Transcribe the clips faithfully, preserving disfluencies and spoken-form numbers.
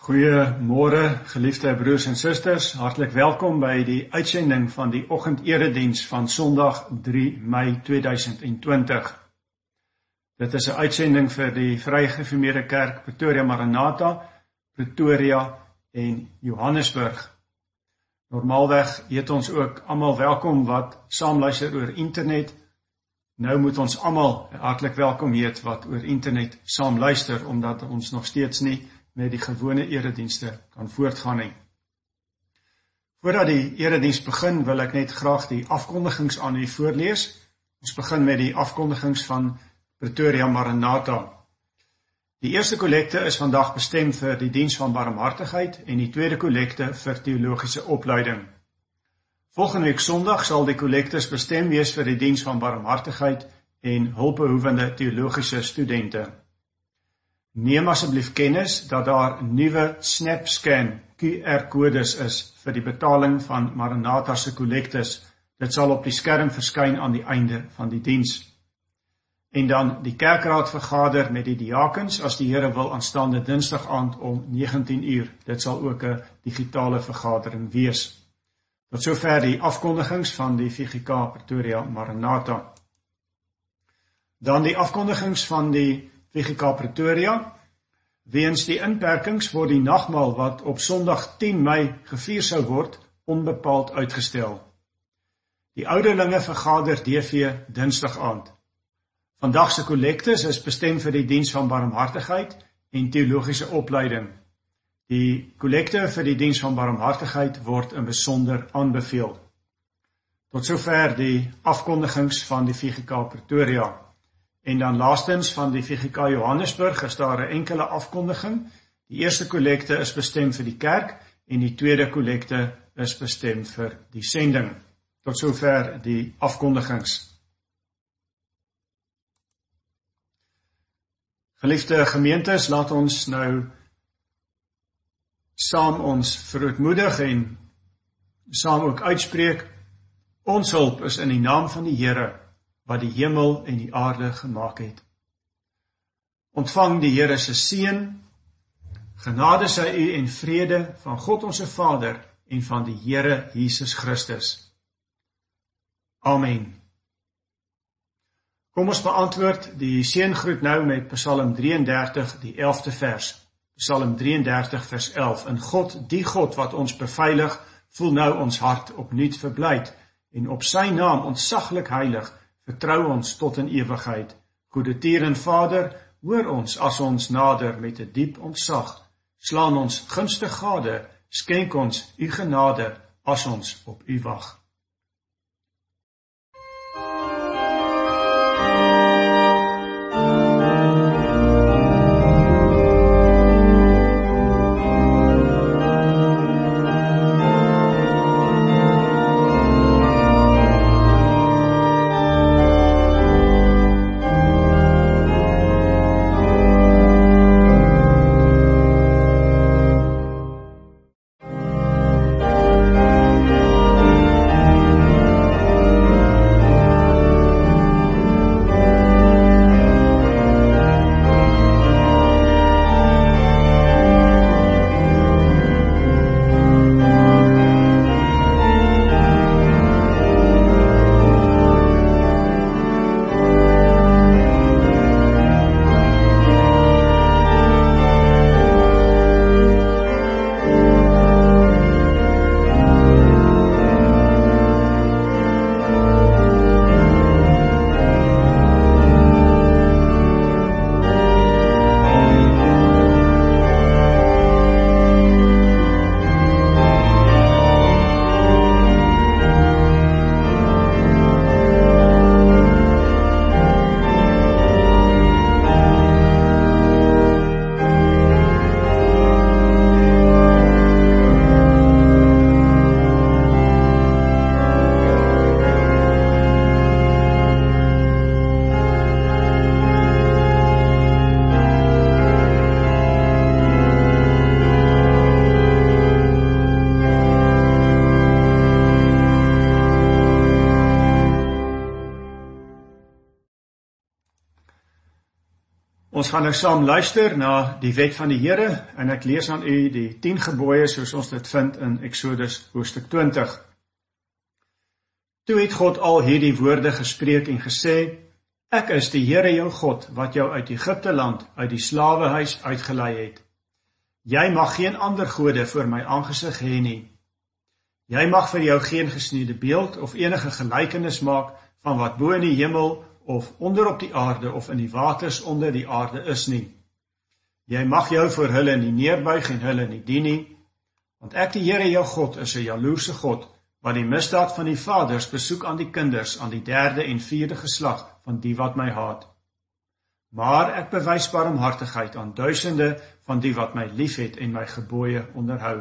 Goeiemôre, geliefde broers en susters, hartlik welkom by die uitsending van die oggendediens van Sondag drie Mei tweeduisend twintig. Dit is 'n uitsending vir die Vrygereformeerde Kerk Pretoria Maranatha, Pretoria en Johannesburg. Normaalweg heet ons ook almal welkom wat saamluister oor internet. Nou moet ons almal hartlik welkom heet wat oor internet saamluister, omdat ons nog steeds nie met die gewone eredienste kan voortgaan nie. Voordat die erediens begin, wil ek net graag die afkondigings aan u voorlees. Ons begin met die afkondigings van Pretoria Maranatha. Die eerste kollekte is vandag bestem vir die diens van barmhartigheid en die tweede kollekte vir teologiese opleiding. Volgende week Sondag sal die kollektes bestem wees vir die diens van barmhartigheid en hulpbehoevende teologiese studente. Neem asseblief kennis dat daar nuwe SnapScan Q R-kodes is vir die betaling van Maranatha se kollektes. Dit sal op die skerm verskyn aan die einde van die diens. En dan die kerkraad vergader met die diakens as die Here wil aanstaande Dinsdag aand om negentien uur. Dit sal ook 'n digitale vergadering wees. Tot sover die afkondigings van die V G K Pretoria Maranatha. Dan die afkondigings van die V G K Pretoria. Weens die inperkings word die nagmaal wat op Sondag tien Mei gevier sou word, onbepaald uitgestel. Die ouderlinge vergader D V Dinsdag aand. Vandag se kollektes is bestem vir die diens van barmhartigheid en teologiese opleiding. Die kollekte vir die diens van barmhartigheid word in besonder aanbeveel. Tot sover die afkondigings van die V G K Pretoria. En dan laastens van die V G K Johannesburg is daar 'n enkele afkondiging. Die eerste kollekte is bestem vir die kerk en die tweede kollekte is bestem vir die sending. Tot sover die afkondigings. Geliefde gemeentes, laat ons nou saam ons verootmoedig en saam ook uitspreek, ons hulp is in die naam van die Here, wat die hemel en die aarde gemaak het. Ontvang die Here se seën, genade sy u en vrede van God onze Vader en van die Here Jesus Christus. Amen. Kom ons beantwoord die seëngroet nou met Psalm drieëndertig, die elfde vers. Psalm drieëndertig vers elf. En God, die God wat ons beveilig, voel nou ons hart opnuut verblyd, en op sy naam ontzaglik heilig, vertrou ons tot in ewigheid. Goede Tier en Vader, hoor ons as ons nader met 'n diep ontzag. Slaan ons gunstig gade, skenk ons u genade as ons op u wag. Ons gaan nou saam luister na die wet van die Here en ek lees aan u die tien gebooie soos ons dit vind in Exodus hoofstuk twintig. Toe het God al hierdie woorde gespreek en gesê, ek is die Here jou God wat jou uit Egipte land, uit die slawehuis uitgelei het. Jy mag geen ander gode voor my aangesig hê nie. Jy mag vir jou geen gesneede beeld of enige gelykenis maak van wat bo in die hemel of onder op die aarde of in die waters onder die aarde is nie. Jy mag jou voor hulle nie neerbuig en hulle nie dien nie, want ek die Here jou God is 'n jaloerse God, wat die misdaad van die vaders besoek aan die kinders, aan die derde en vierde geslag van die wat my haat. Maar ek bewys barmhartigheid aan duisende van die wat my liefhet en my gebooie onderhou.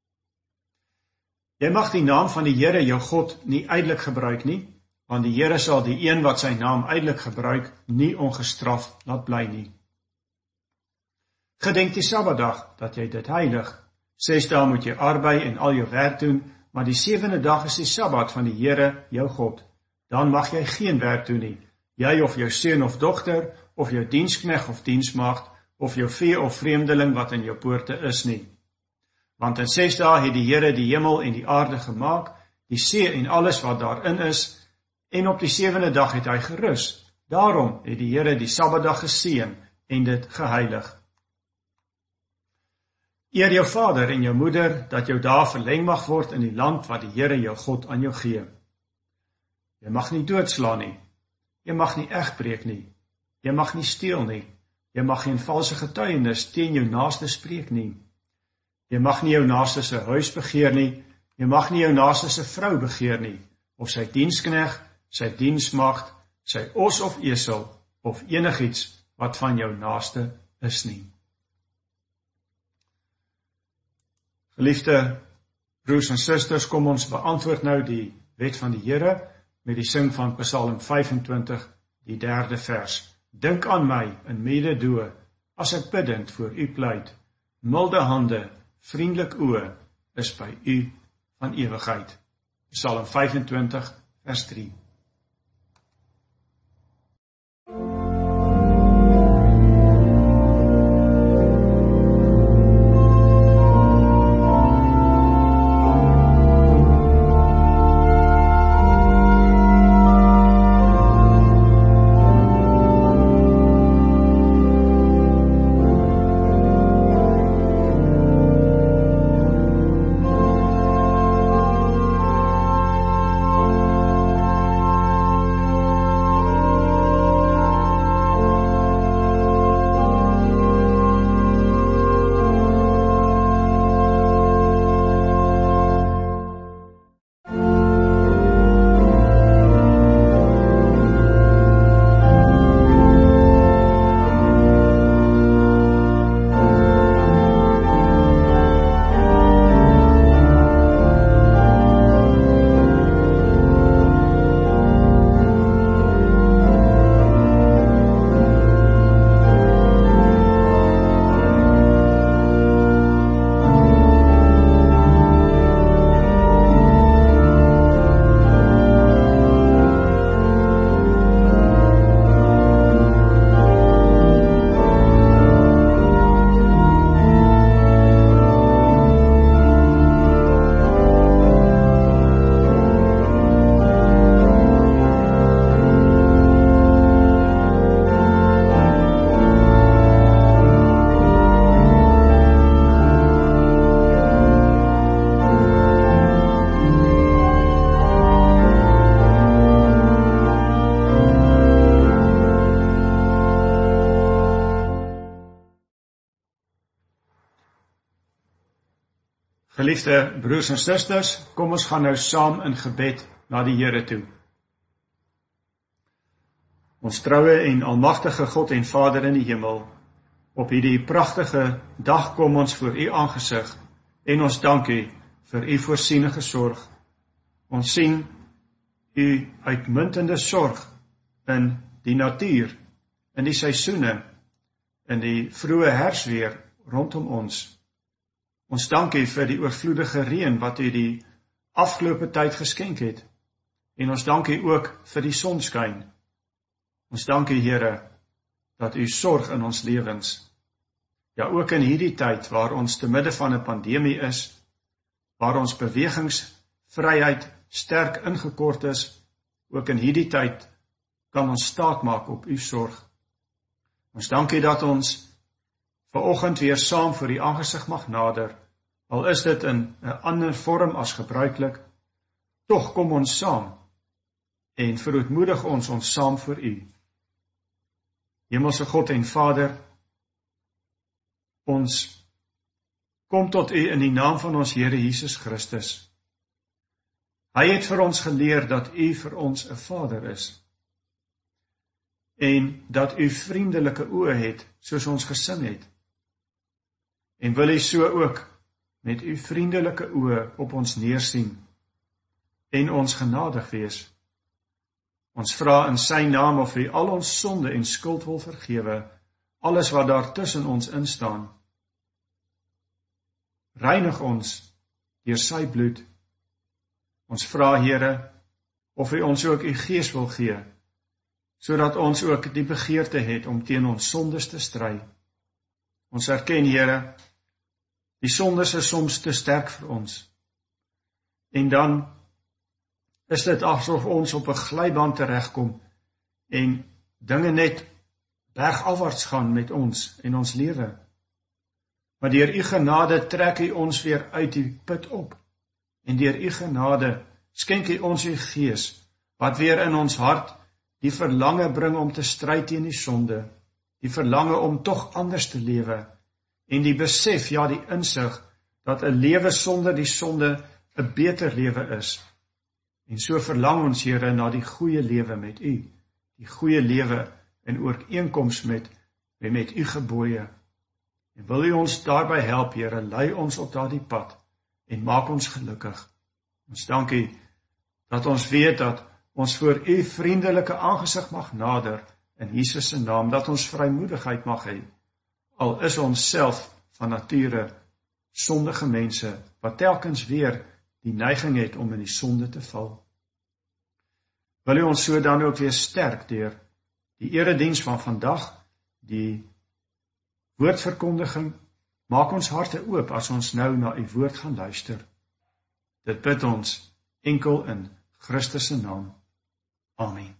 Jy mag die naam van die Here jou God nie ydelik gebruik nie, want die Here sal die een wat sy naam ydelik gebruik, nie ongestraf laat bly nie. Gedenk die Sabbatdag, dat jy dit heilig. Ses dae moet jy arbei en al jou werk doen, maar die sewende dag is die Sabbat van die Here jou God. Dan mag jy geen werk doen nie, jy of jou seun of dogter, of jou dienskneg of diensmaagd, of jou vee of vreemdeling wat in jou poorte is nie. Want in ses dae het die Here die hemel en die aarde gemaak, die see en alles wat daarin is, en op die sewende dag het hy gerus. Daarom het die Here die Sabbatdag geseën en dit geheilig. Eer jou vader en jou moeder, dat jou dae verleng mag word in die land wat die Here jou God aan jou gee. Jy mag nie doodslaan nie, jy mag nie egbreek nie, jy mag nie steel nie, jy mag geen valse getuienis teen jou naaste spreek nie, jy mag nie jou naaste se huis begeer nie, jy mag nie jou naaste se vrou begeer nie, of sy dienskneg, sy diensmaagd, sy os of esel, of enigiets wat van jou naaste is nie. Geliefde broers en susters, kom ons beantwoord nou die wet van die Here met die sing van Psalm vyfentwintig, die derde vers. Dink aan my in mededoe, as ek biddend voor u pleit. Milde hande, vriendelik oë, is by u van ewigheid. Psalm vyfentwintig, vers drie. Geliefde broers en susters, kom ons gaan nou saam in gebed na die Here toe. Ons troue en almagtige God en Vader in die hemel, op hierdie pragtige dag kom ons voor u aangesig en ons dank u vir u voorsienige sorg. Ons sien u uitmuntende sorg in die natuur, in die seisoene, in die vroeë herfsweer rondom ons. Ons dank u vir die oorvloedige reën wat u die afgelope tyd geskenk het. En ons dank u ook vir die sonskyn. Ons dank u, Here, dat u sorg in ons lewens. Ja, ook in hierdie tyd waar ons te midde van 'n pandemie is, waar ons bewegingsvryheid sterk ingekort is, ook in hierdie tyd kan ons staat maak op u sorg. Ons dankie dat ons vanoggend weer saam voor die aangesig mag nader, al is dit in 'n ander vorm as gebruiklik, tog kom ons saam en verootmoedig ons ons saam voor u. Hemelse God en Vader, ons kom tot u in die naam van ons Here Jesus Christus. Hy het vir ons geleer dat u vir ons 'n Vader is, en dat u vriendelike oë het, soos ons gesing het. En wil u so ook met u vriendelike oë op ons neersien, en ons genadig wees. Ons vra in sy naam of u al ons sonde en skuld wil vergewe, alles wat daar tussen ons instaan. Reinig ons deur sy bloed. Ons vra, Here, of u ons ook u gees wil gee, sodat ons ook die begeerte het om teen ons sondes te stry. Ons erken, Here, die sondes is soms te sterk vir ons. En dan is dit asof ons op 'n glybaan teregkom en dinge net bergafwaarts gaan met ons en ons lewe. Maar deur u genade trek u ons weer uit die put op. En deur u genade skenk u ons u gees, wat weer in ons hart die verlange bring om te stry teen die sonde, die verlange om tog anders te lewe, en die besef, ja die insig, dat 'n lewe sonder die sonde 'n beter lewe is. En so verlang ons, Here, na die goeie lewe met u, die goeie lewe in ooreenkoms met, met u gebooie. En wil u ons daarby help, Here, lei ons op daardie pad, en maak ons gelukkig. Ons dankie, dat ons weet dat ons voor u vriendelike aangesig mag nader, in Jesus se naam, dat ons vrymoedigheid mag hê, al is ons self van nature sondige mense, wat telkens weer die neiging het om in die sonde te val. Wil u ons so dan ook weer sterk deur die erediens van vandag, die woordverkondiging, maak ons harte oop as ons nou na u woord gaan luister. Dit bid ons enkel in Christus se naam. Amen.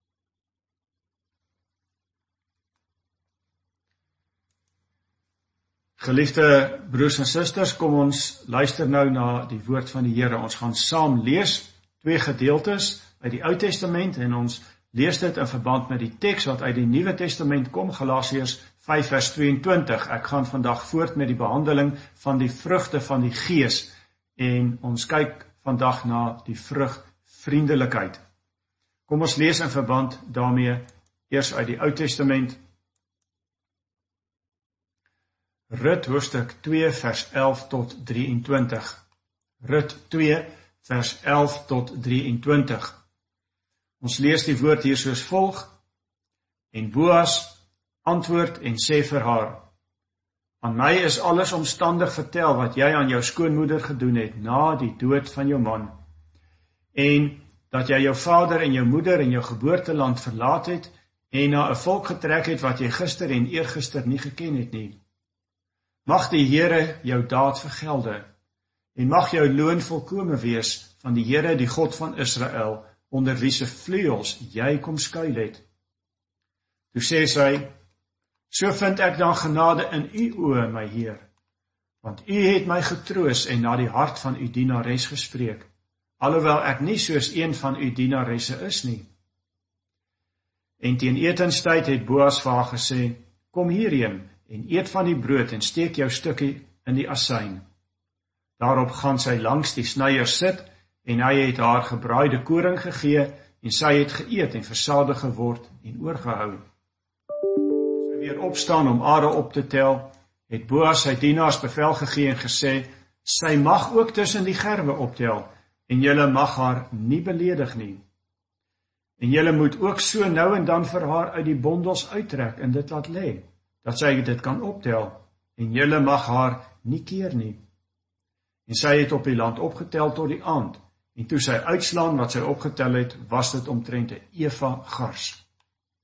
Geliefde broers en susters, kom ons luister nou na die woord van die Here. Ons gaan saam lees twee gedeeltes uit die Ou Testament en ons lees dit in verband met die teks wat uit die Nuwe Testament kom, Galasiërs vyf vers tweeëntwintig. Ek gaan vandag voort met die behandeling van die vrugte van die Gees en ons kyk vandag na die vrug vriendelikheid. Kom ons lees in verband daarmee eers uit die Ou Testament. Rut hoofstuk twee vers elf tot drieëntwintig. Rut twee vers elf tot drieëntwintig. Ons lees die woord hier soos volg. En Boas antwoord en sê vir haar: Aan my is alles omstandig vertel wat jy aan jou skoonmoeder gedoen het na die dood van jou man, en dat jy jou vader en jou moeder en jou geboorteland verlaat het en na 'n volk getrek het wat jy gister en eergister nie geken het nie. Mag die Here jou daad vergelde, en mag jou loon volkome wees van die Here, die God van Israel, onder wie se vleuels jy kom skuil het. Toe sê sy: So vind ek dan genade in u oë, my Heer, want u het my getroos en na die hart van u dienares gespreek, alhoewel ek nie soos een van u dienaresse is nie. En teen etenstyd het Boas vir haar gesê: Kom hierheen en eet van die brood en steek jou stukkie in die asyn. Daarop gaan sy langs die snyer sit, en hy het haar gebraaide koring gegee, en sy het geëet en versadig geword en oorgehou. Sy weer opstaan om are op te tel, het Boas sy dienaars bevel gegee en gesê: Sy mag ook tussen die gerwe optel, en julle mag haar nie beledig nie. En julle moet ook so nou en dan vir haar uit die bondels uittrek en dit laat lê, dat sy dit kan optel, en julle mag haar nie keer nie. En sy het op die land opgetel tot die aand, en toe sy uitslaan wat sy opgetel het, was dit omtrent 'n eva gars.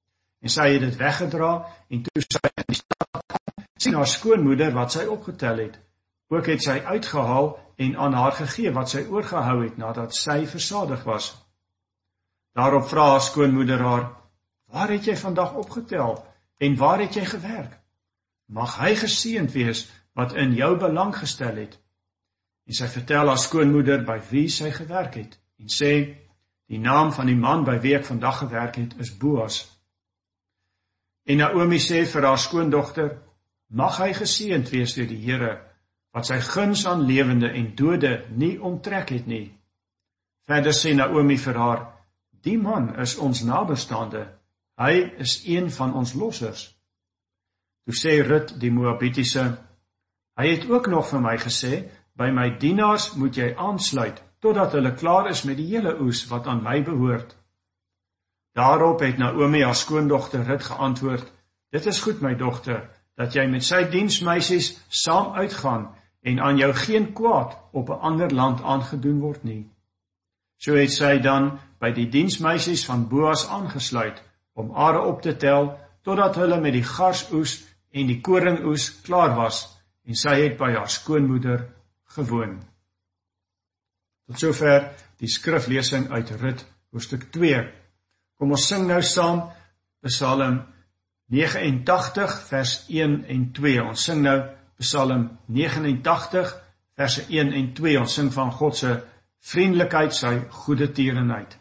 en sy het dit weggedra, en toe sy in die stad kom, sien haar skoonmoeder wat sy opgetel het. Ook het sy uitgehaal en aan haar gegee wat sy oorgehou het, nadat sy versadig was. Daarop vra haar skoonmoeder haar, waar het jy vandag opgetel, en waar het jy gewerk? Mag hy geseënd wees, wat in jou belang gestel het. En sy vertel haar skoonmoeder by wie sy gewerk het, en sê, die naam van die man by wie ek vandag gewerk het, is Boas. En Naomi sê vir haar skoondogter, mag hy geseënd wees deur die Here, wat sy guns aan lewende en dode nie onttrek het nie. Verder sê Naomi vir haar, die man is ons nabestaande, hy is een van ons lossers. Toe sê Rut die Moabitiese, hy het ook nog vir my gesê, by my dienaars moet jy aansluit, totdat hulle klaar is met die hele oes wat aan my behoort. Daarop het Naomi haar skoondogter Rut geantwoord, dit is goed my dogter, dat jy met sy diensmeisies saam uitgaan, en aan jou geen kwaad op 'n ander land aangedoen word nie. So het sy dan by die diensmeisies van Boas aangesluit, om are op te tel, totdat hulle met die garsoes en die koringoes klaar was, en sy het by haar skoonmoeder gewoon. Tot sover die skriflesing uit Rut, hoofstuk twee. Kom ons sing nou saam Psalm negenentagtig vers een en twee. Ons sing nou Psalm negenentagtig verse een en twee. Ons sing van God se vriendelikheid, sy goeie tierenheid.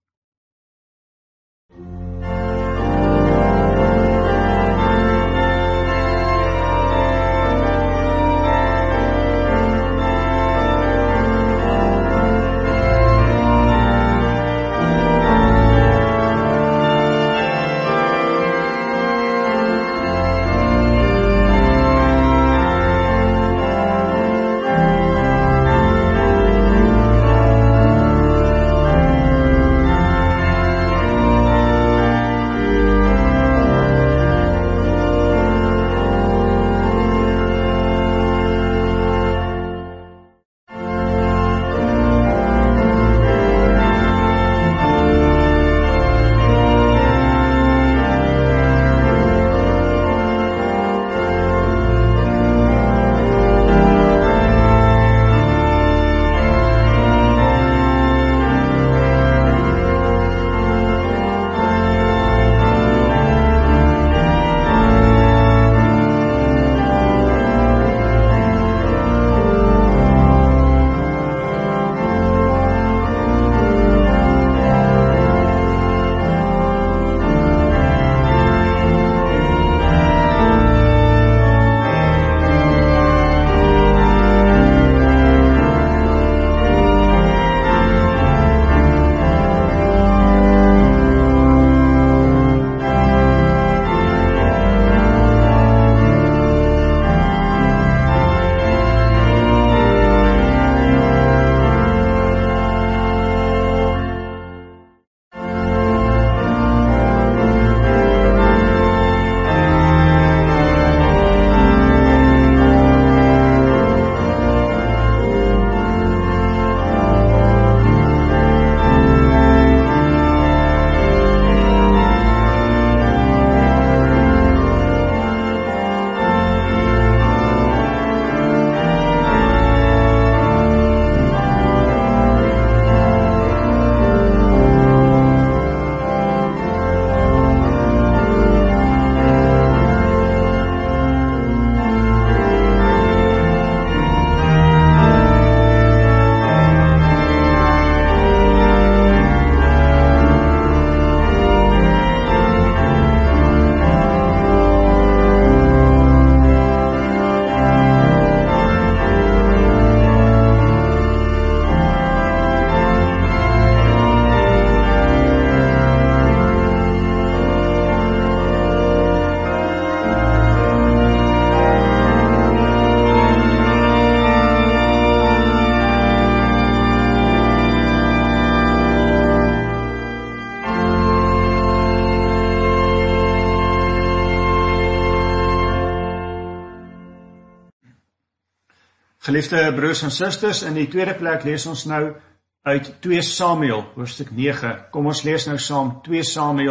Geliefde broers en susters, in die tweede plek lees ons nou uit twee Samuel, hoofstuk nege. Kom ons lees nou saam twee Samuel,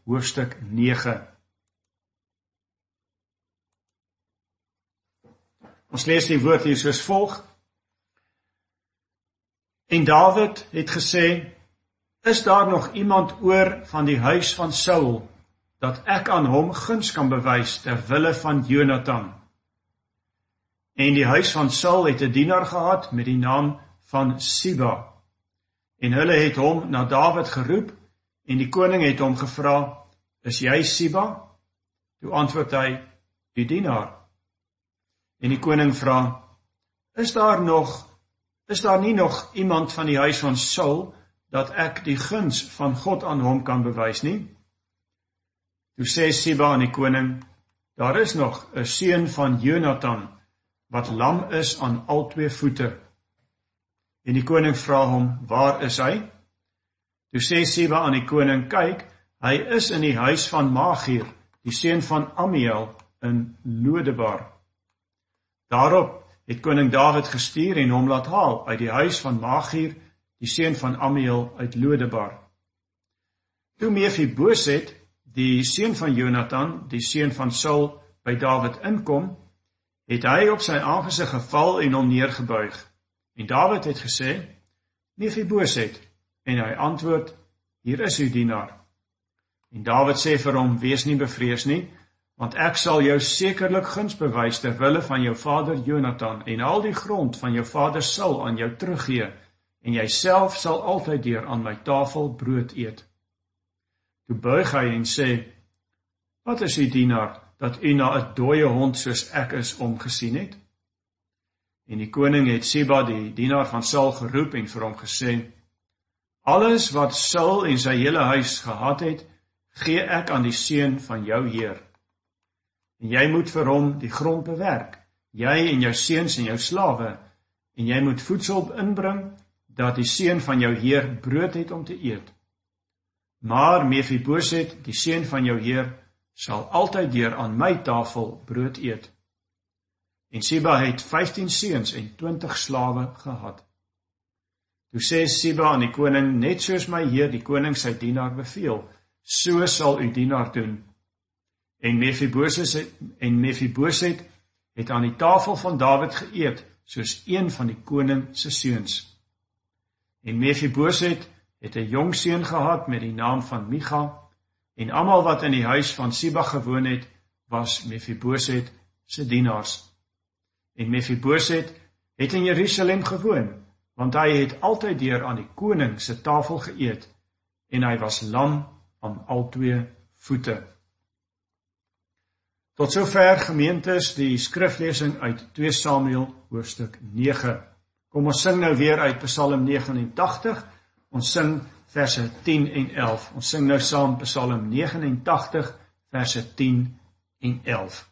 hoofstuk nege. Ons lees die woord hier soos volg. En Dawid het gesê, is daar nog iemand oor van die huis van Saul, dat ek aan hom guns kan bewys ter wille van Jonathan? En die huis van Saul het 'n dienaar gehad met die naam van Siba. En hulle het hom na Dawid geroep, en die koning het hom gevra, is jy Siba? Toe antwoord hy, die dienaar. En die koning vra, is daar nog, is daar nie nog iemand van die huis van Saul, dat ek die guns van God aan hom kan bewys nie? Toe sê Siba aan die koning, daar is nog 'n seun van Jonathan, wat lam is aan al twee voete. En die koning vra hom, waar is hy? Toe sê Siba aan die koning, kyk, hy is in die huis van Magier, die seun van Amiel, in Lodebar. Daarop het koning Dawid gestuur en hom laat haal uit die huis van Magier, die seun van Amiel uit Lodebar. Toe Mefiboset, die seun van Jonathan, die seun van Saul, by Dawid inkom, het hy op sy aangesig geval en hom neergebuig. En Dawid het gesê, Mefiboset, en hy antwoord, hier is uw dienaar. En Dawid sê vir hom, wees nie bevrees nie, want ek sal jou sekerlik guns bewys ter wille van jou vader Jonathan, en al die grond van jou vader Saul aan jou teruggee, en jy self sal altyd deur aan my tafel brood eet. Toe buig hy en sê, wat is u dienaar, dat u na 'n dooie hond soos ek is omgesien het? En die koning het Siba, die dienaar van Saul, geroep en vir hom gesê, alles wat Saul en sy hele huis gehad het, gee ek aan die seun van jou heer. En jy moet vir hom die grond bewerk, jy en jou seuns en jou slawe, en jy moet voedsel inbring, dat die seun van jou heer brood het om te eet. Maar Mefiboset, die seun van jou heer, sal altyd deur aan my tafel brood eet. En Siba het vyftien seuns en twintig slawe gehad. Toe sê Siba aan die koning, net soos my heer die koning sy dienaar beveel, so sal u dienaar doen. En Mefiboset, en Mefiboset het aan die tafel van Dawid geëet, soos een van die koning se seuns. En Mefiboset het 'n jong seun gehad met die naam van Micha, en almal wat in die huis van Siba gewoon het, was Mefiboset se dienaars. En Mefiboset het in Jerusalem gewoon, want hy het altyd deur aan die koning se tafel geëet, en hy was lam aan al twee voete. Tot sover, gemeentes, die skriflesing uit twee Samuel hoofstuk nege. Kom ons sing nou weer uit Psalm negenentagtig, ons sing verse tien en elf. Ons sing nou saam Psalm negenentagtig, verse tien en elf.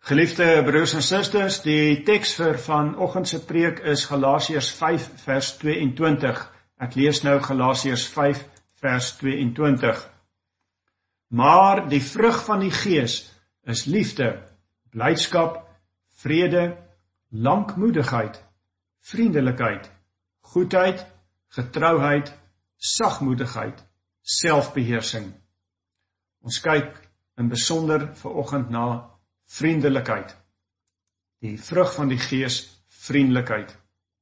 Geliefde broers en susters, die teks vir vanoggend se preek is Galasiërs vyf vers tweeëntwintig. Ek lees nou Galasiërs vyf vers tweeëntwintig. Maar die vrug van die Gees is liefde, blydskap, vrede, lankmoedigheid, vriendelikheid, goedheid, getrouheid, sagmoedigheid, selfbeheersing. Ons kyk in besonder vanoggend na vriendelikheid. Die vrug van die Gees, vriendelikheid.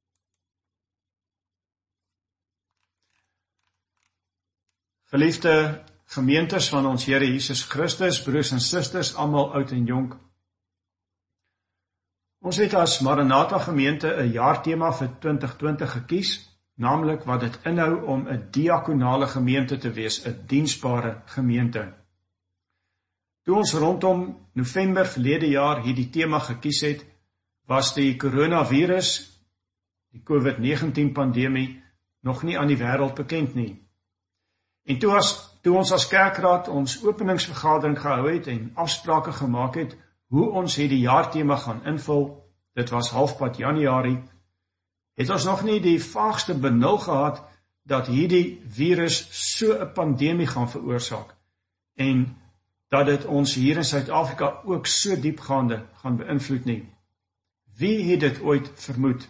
Geliefde gemeentes van ons Here Jesus Christus, broers en susters, almal oud en jonk. Ons het as Maranatha gemeente 'n jaartema vir twintig twintig gekies, naamlik wat dit inhou om 'n diakonale gemeente te wees, 'n diensbare gemeente. Toe ons rondom November verlede jaar hierdie tema gekies het, was die coronavirus, die COVID negentien pandemie, nog nie aan die wêreld bekend nie. En toe, as, toe ons as kerkraad ons openingsvergadering gehou het en afsprake gemaak het, hoe ons hierdie jaartema gaan invul, dit was halfpad Januarie, het ons nog nie die vaagste benul gehad, dat hierdie virus so 'n pandemie gaan veroorsaak, en dat dit ons hier in Suid-Afrika ook so diepgaande gaan beïnvloed nie. Wie het dit ooit vermoed?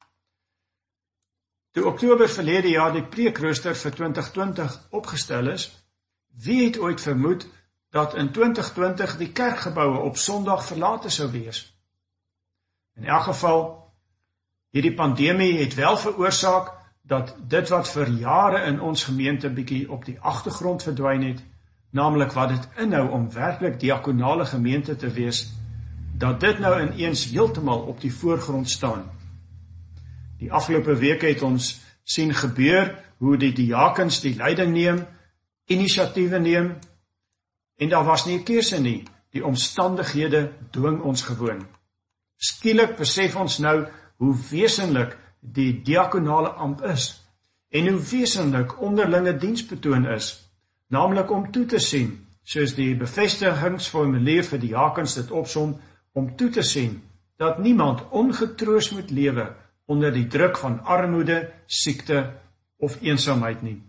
Toe Oktober verlede jaar die preekrooster vir twintig twintig opgestel is, wie het ooit vermoed dat in twintig twintig die kerkgeboue op Sondag verlate sou wees? In elk geval, hierdie pandemie het wel veroorsaak dat dit wat vir jare in ons gemeente bietjie op die agtergrond verdwyn het, naamlik wat dit inhou om werklik diakonale gemeente te wees, dat dit nou ineens heeltemal op die voorgrond staan. Die afgelope week het ons sien gebeur hoe die diakens die leiding neem, inisiatiewe neem, en daar was nie 'n keuse nie, die omstandighede dwing ons gewoon. Skielik besef ons nou hoe wesenlik die diakonale ampt is, en hoe wesenlik onderlinge diensbetoon is, naamlik om toe te sien, soos die bevestigingsformulier vir diakens dit opsom, om toe te sien, dat niemand ongetroos moet lewe onder die druk van armoede, siekte of eensaamheid nie.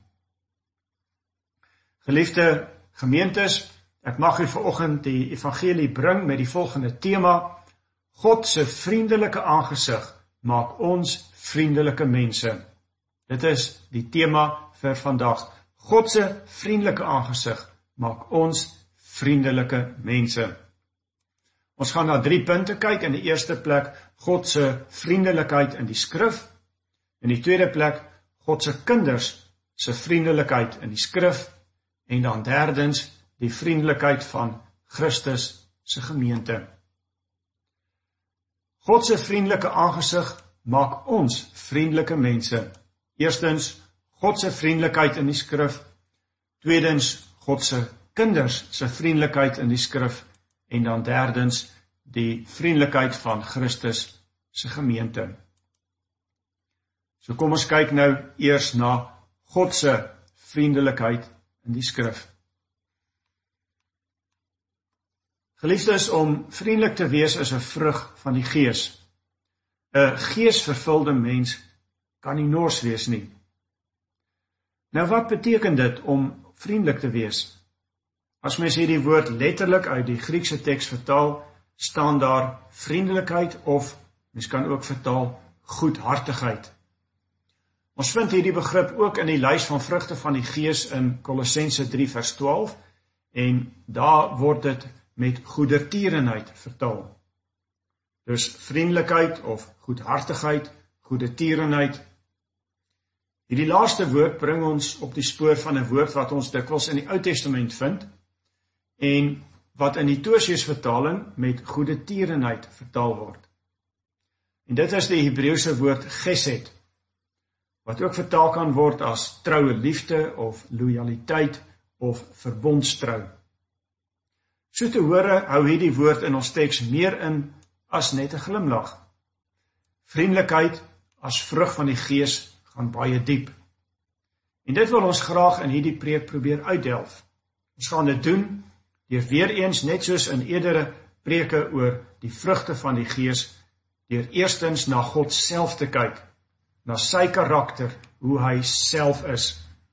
Geliefde gemeentes, ek mag u vanoggend die evangelie bring met die volgende tema: God se vriendelike aangesig maak ons vriendelike mense. Dit is die tema vir vandag. God se vriendelike aangesig maak ons vriendelike mense. Ons gaan na drie punte kyk. In die eerste plek God se vriendelikheid in die skrif. In die tweede plek God se kinders se vriendelikheid in die skrif. En dan derdens die vriendelikheid van Christus se gemeente. God se vriendelike aangesig maak ons vriendelike mense. Eerstens God se vriendelikheid in die skrif. Tweedens God se kinders se vriendelikheid in die skrif. En dan derdens die vriendelikheid van Christus se gemeente. So kom ons kyk nou eers na God se vriendelikheid in die skrif. Geliefdes, om vriendelik te wees is 'n vrug van die Gees. 'n Geesvervulde mens kan nie nors wees nie. Nou wat beteken dit om vriendelik te wees? As mens hierdie woord letterlik uit die Griekse teks vertaal, staan daar vriendelikheid of mens kan ook vertaal goedhartigheid. Ons vind hierdie begrip ook in die lys van vrugte van die Gees in Kolossense drie vers twaalf en daar word dit met goedertierenheid vertaal. Dus vriendelikheid of goedhartigheid, goedertierenheid. Hierdie laaste woord bring ons op die spoor van 'n woord wat ons dikwels in die Ou Testament vind en wat in die Tosius vertaling met goedertierenheid vertaal word. En dit is die Hebreëse woord gesed, wat ook vertaal kan word as troue liefde of lojaliteit of verbondstrou. So te hore hou hierdie woord in ons teks meer in as net 'n glimlag. Vriendelikheid as vrug van die Gees gaan baie diep. En dit wil ons graag in hierdie preek probeer uitdelf. Ons gaan dit doen deur weer eens net soos in eerdere preke oor die vrugte van die Gees, deur eerstens na God self te kyk, na sy karakter, hoe hy self is.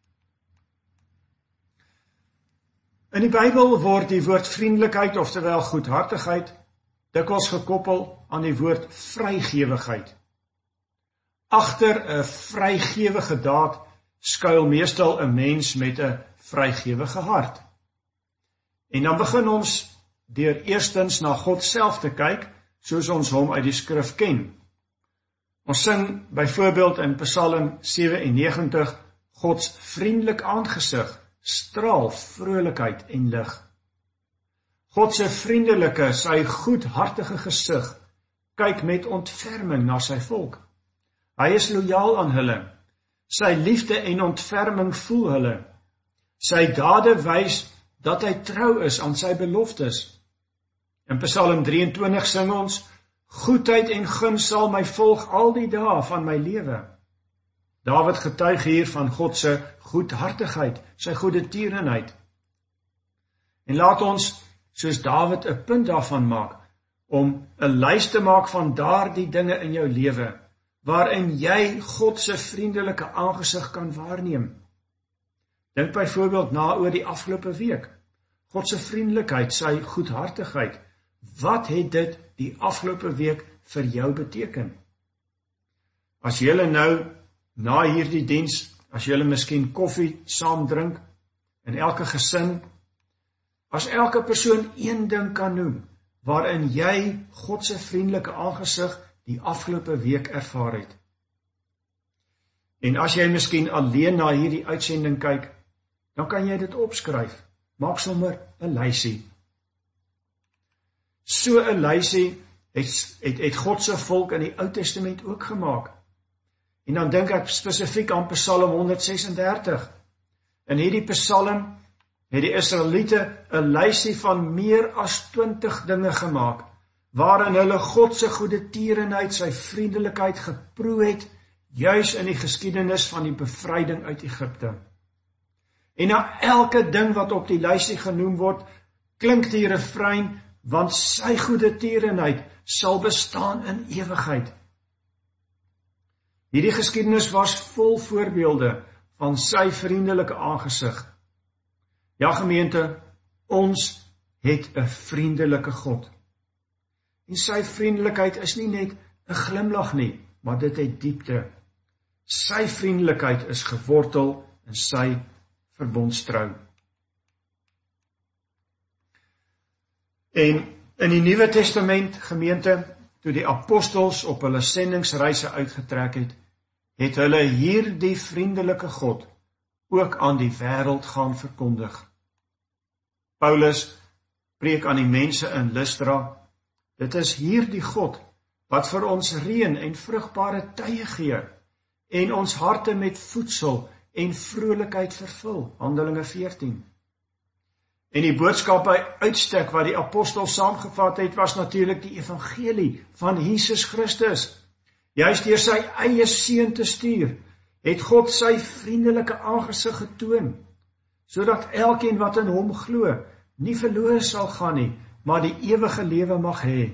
In die Bybel word die woord vriendelikheid, oftewel goedhartigheid, dikwels gekoppel aan die woord vrygewigheid. Agter 'n vrygewige daad skuil meestal 'n mens met 'n vrygewige hart. En dan begin ons deur eerstens na God self te kyk, soos ons hom uit die skrif ken. Ons sing byvoorbeeld in Psalm sewe en negentig, Gods vriendelik aangesig straal vrolikheid en lig. God se vriendelike, sy goedhartige gesig kyk met ontferming na sy volk. Hy is lojaal aan hulle. Sy liefde en ontferming voel hulle. Sy dade wys dat hy trou is aan sy beloftes. In Psalm drieëntwintig sing ons, goedheid en guns sal my volg al die dae van my lewe. Dawid getuig hier van God se goedhartigheid, sy goedertierenheid. En laat ons, soos Dawid, 'n punt daarvan maak, om 'n lys te maak van daardie dinge in jou lewe, waarin jy God se vriendelike aangesig kan waarneem. Dink byvoorbeeld na oor die afgelope week. God se vriendelikheid, sy goedhartigheid. Wat het dit die afgelope week vir jou beteken? As julle nou na hierdie diens, as julle miskien koffie saam drink, in elke gesin, as elke persoon een ding kan noem, waarin jy God se vriendelike aangesig die afgelope week ervaar het. En as jy miskien alleen na hierdie uitsending kyk, dan kan jy dit opskryf. Maak sommer 'n lysie. So 'n lysie het, het, het God se volk in die Ou Testament ook gemaak. En dan dink ek spesifiek aan Psalm honderdsesendertig. In hierdie Psalm het die Israeliete 'n lysie van meer as twintig dinge gemaak, waarin hulle God se goedertierenheid, sy vriendelikheid geproe het, juis in die geskiedenis van die bevryding uit Egipte. En na elke ding wat op die lysie genoem word, klink die refrein, want sy goedertierenheid sal bestaan in ewigheid. Hierdie geskiedenis was vol voorbeelde van sy vriendelike aangesig. Ja, gemeente, ons het 'n vriendelike God. En sy vriendelikheid is nie net 'n glimlag nie, maar dit het diepte. Sy vriendelikheid is gewortel in sy verbondstrou. En in die Nuwe Testament, gemeente, toe die apostels op hulle sendingsreise uitgetrek het, het hulle hierdie vriendelike God ook aan die wêreld gaan verkondig. Paulus preek aan die mense in Lystra, dit is hierdie God wat vir ons reën en vrugbare tye gee en ons harte met voedsel en vrolikheid vervul, Handelinge veertien. En die boodskap by uitstek wat die apostels saamgevat het, was natuurlik die evangelie van Jesus Christus. Juist deur sy eie seun te stuur, het God sy vriendelike aangesig getoon, sodat elkeen wat in hom glo, nie verlore sal gaan nie, maar die ewige lewe mag hê.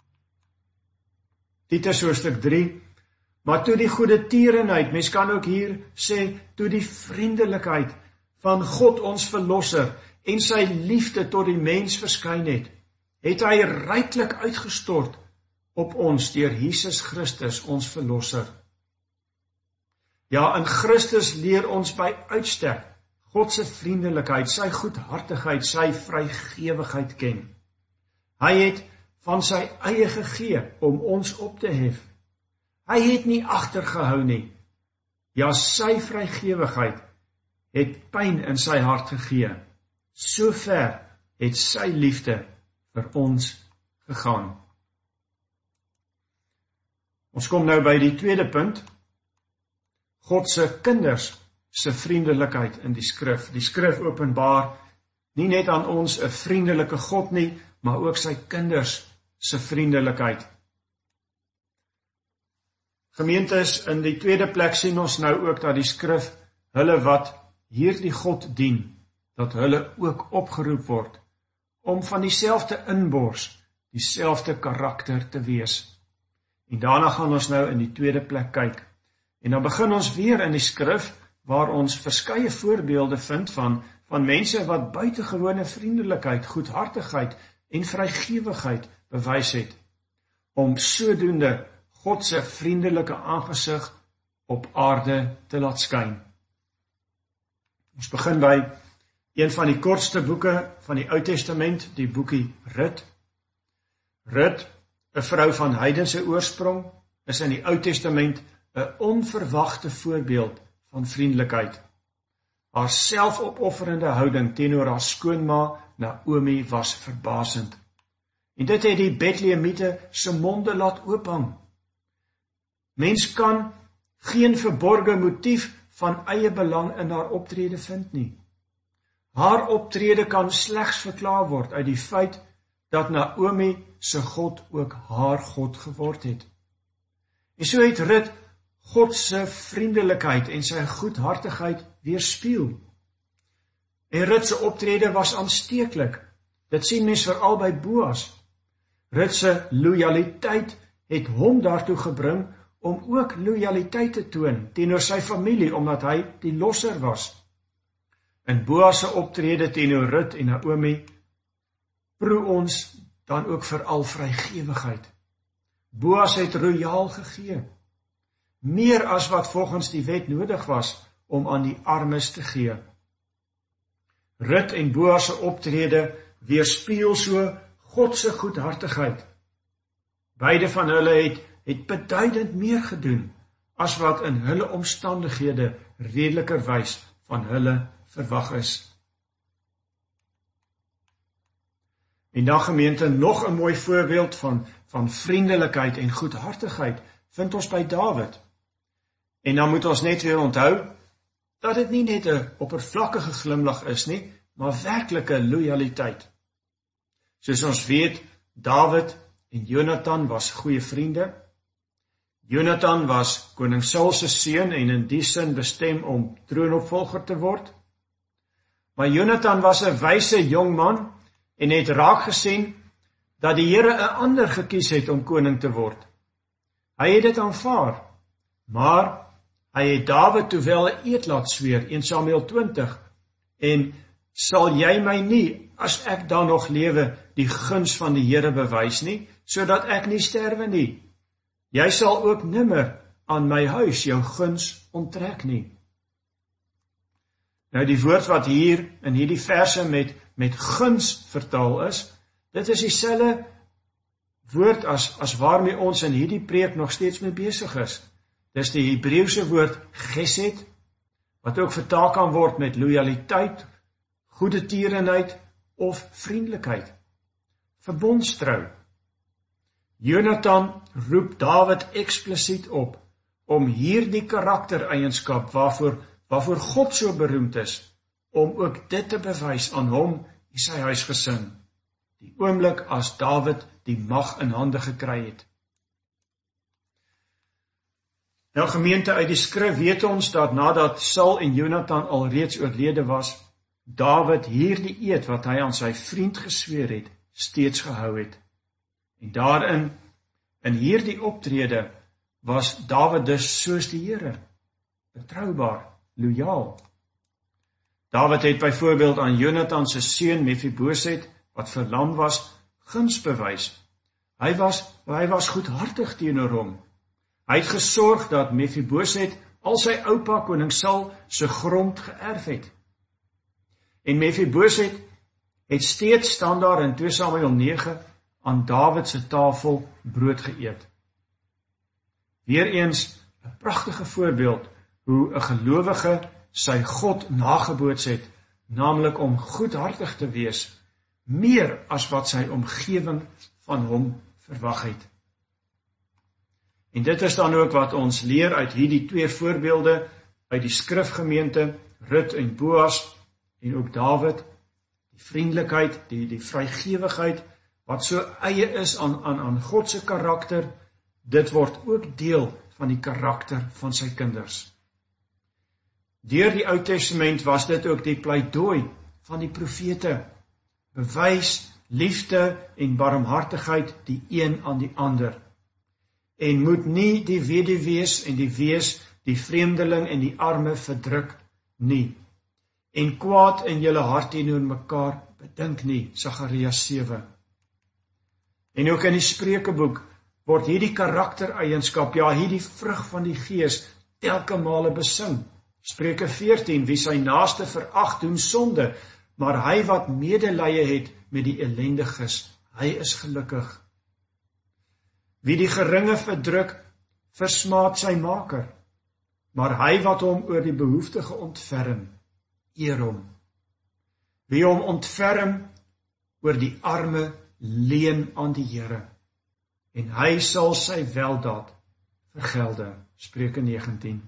Titus hoofstuk drie, maar toe die goedertierenheid, mens kan ook hier sê, toe die vriendelikheid van God ons verlosser en sy liefde tot die mens verskyn het, het hy ryklik uitgestort op ons deur Jesus Christus, ons verlosser. Ja, in Christus leer ons by uitstek God se vriendelikheid, sy goedhartigheid, sy vrygewigheid ken. Hy het van sy eie gegee om ons op te hef. Hy het nie agtergehou nie. Ja, sy vrygewigheid het pyn in sy hart gegee. So ver het sy liefde vir ons gegaan. Ons kom nou by die tweede punt. God se kinders se vriendelikheid in die skrif. Die skrif openbaar nie net aan ons 'n vriendelike God nie, maar ook sy kinders se vriendelikheid. Gemeentes, in die tweede plek sien ons nou ook dat die skrif hulle wat hierdie God dien, dat hulle ook opgeroep word om van dieselfde inbors dieselfde karakter te wees. En daarna gaan ons nou in die tweede plek kyk. En dan begin ons weer in die skrif, waar ons verskeie voorbeelde vind van, van mense wat buitengewone vriendelikheid, goedhartigheid en vrygewigheid bewys het, om sodoende God se vriendelike aangesig op aarde te laat skyn. Ons begin by een van die kortste boeke van die Ou Testament, die boekie Rut. Rut, 'n vrou van heidense oorsprong, is in die Ou Testament 'n onverwagte voorbeeld van vriendelikheid. Haar selfopofferende houding teenoor haar skoonma Naomi was verbasend. En dit het die Betlehemiete se monde laat oophang. Mens kan geen verborge motief van eie belang in haar optrede vind nie. Haar optrede kan slegs verklaar word uit die feit dat Naomi se God ook haar God geword het. En so het Rut God se vriendelikheid en sy goedhartigheid weerspieël. En Rut se optrede was aansteeklik. Dit sien mens veral by Boas. Rut se lojaliteit het hom daartoe gebring om ook lojaliteit te toon teenoor sy familie, omdat hy die losser was. In Boas se optrede teenoor Rut en Naomi proe ons dan ook veral vrygewigheid. Boas het royaal gegee, meer as wat volgens die wet nodig was om aan die armes te gee. Rut en Boas se optrede weerspieël so God se goedhartigheid. Beide van hulle het, het beduidend meer gedoen as wat in hulle omstandighede redelikerwys van hulle verwag is. En dan gemeente, nog 'n mooi voorbeeld van, van vriendelikheid en goedhartigheid vind ons by Dawid. En dan moet ons net weer onthou, dat dit nie net 'n oppervlakkige glimlag is nie, maar werklike lojaliteit. Soos ons weet, Dawid en Jonathan was goeie vriende. Jonathan was koning Saul se seun en in die sin bestem om troonopvolger te word. Maar Jonathan was 'n wyse jong man en het raak gesien dat die Here 'n ander gekies het om koning te word. Hy het dit aanvaar, maar hy het Dawid toe wel 'n eed laat sweer, Eerste Samuel twintig, en sal jy my nie, as ek dan nog lewe, die guns van die Here bewys nie, sodat ek nie sterwe nie. Jy sal ook nimmer aan my huis jou guns onttrek nie. Nou die woord wat hier in hierdie verse met, met guns vertaal is, dit is dieselfde woord as, as waarmee ons in hierdie preek nog steeds mee besig is. Dis die Hebreëse woord gesed, wat ook vertaal kan word met lojaliteit, goeie tierenheid of vriendelikheid. Verbondstrou. Jonathan roep Dawid eksplisiet op om hierdie karaktereienskap waarvoor, waarvoor God so beroemd is, om ook dit te bewys aan hom en sy huisgesin, die oomblik as Dawid die mag in hande gekry het. Nou gemeente, uit die skrif weet ons dat nadat Saul en Jonathan al reeds oorlede was, Dawid hierdie eed wat hy aan sy vriend gesweer het, steeds gehou het. En daarin, in hierdie optrede, was Dawid dus soos die Here, betroubaar, lojaal. Dawid het byvoorbeeld aan Jonathan se seun Mephiboset, wat verlam was, guns bewys. Hy was, hy was goedhartig teenoor hom. Hy het gesorg dat Mephiboset al sy oupa koning Saul se grond geërf het. En Mephiboset het steeds standaard in Tweede Samuel nege aan Dawid se tafel brood geëet. Weereens 'n pragtige voorbeeld hoe 'n gelowige sy God nageboots het, naamlik om goedhartig te wees, meer as wat sy omgewing van hom verwag het. En dit is dan ook wat ons leer uit hierdie twee voorbeelde uit die skrifgemeente, Rut en Boas, en ook Dawid, die vriendelikheid, die, die vrygewigheid, wat so eie is aan, aan, aan God se karakter, dit word ook deel van die karakter van sy kinders. Deur die Ou Testament was dit ook die pleidooi van die profete, bewys liefde en barmhartigheid die een aan die ander. En moet nie die weduwees en die wees, die vreemdeling en die arme verdruk nie. En kwaad in julle hart teenoor mekaar bedink nie, Sagaria sewe. En ook in die Spreukeboek word hierdie karaktereienskap, ja hierdie vrug van die Gees, telke male besing. Spreuke veertien, wie sy naaste verag doen sonde, maar hy wat medelee het met die ellendiges, hy is gelukkig. Wie die geringe verdruk, versmaad sy maker, maar hy wat hom oor die behoeftige ontferm, eer hom. Wie hom ontferm oor die arme, leen aan die Here, en hy sal sy weldaad vergelde. Spreuke negentien.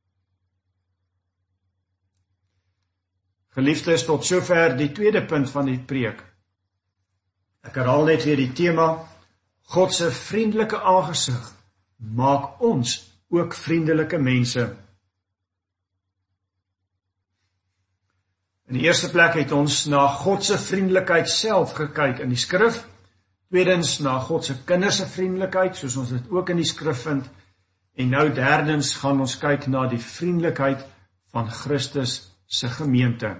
Geliefdes, tot sover die tweede punt van die preek. Ek herhaal net weer die tema, God se vriendelike aangesig maak ons ook vriendelike mense. In die eerste plek het ons na God se vriendelikheid self gekyk in die skrif, tweedens na God se kinders se vriendelikheid, soos ons dit ook in die skrif vind, en nou derdens gaan ons kyk na die vriendelikheid van Christus se gemeente.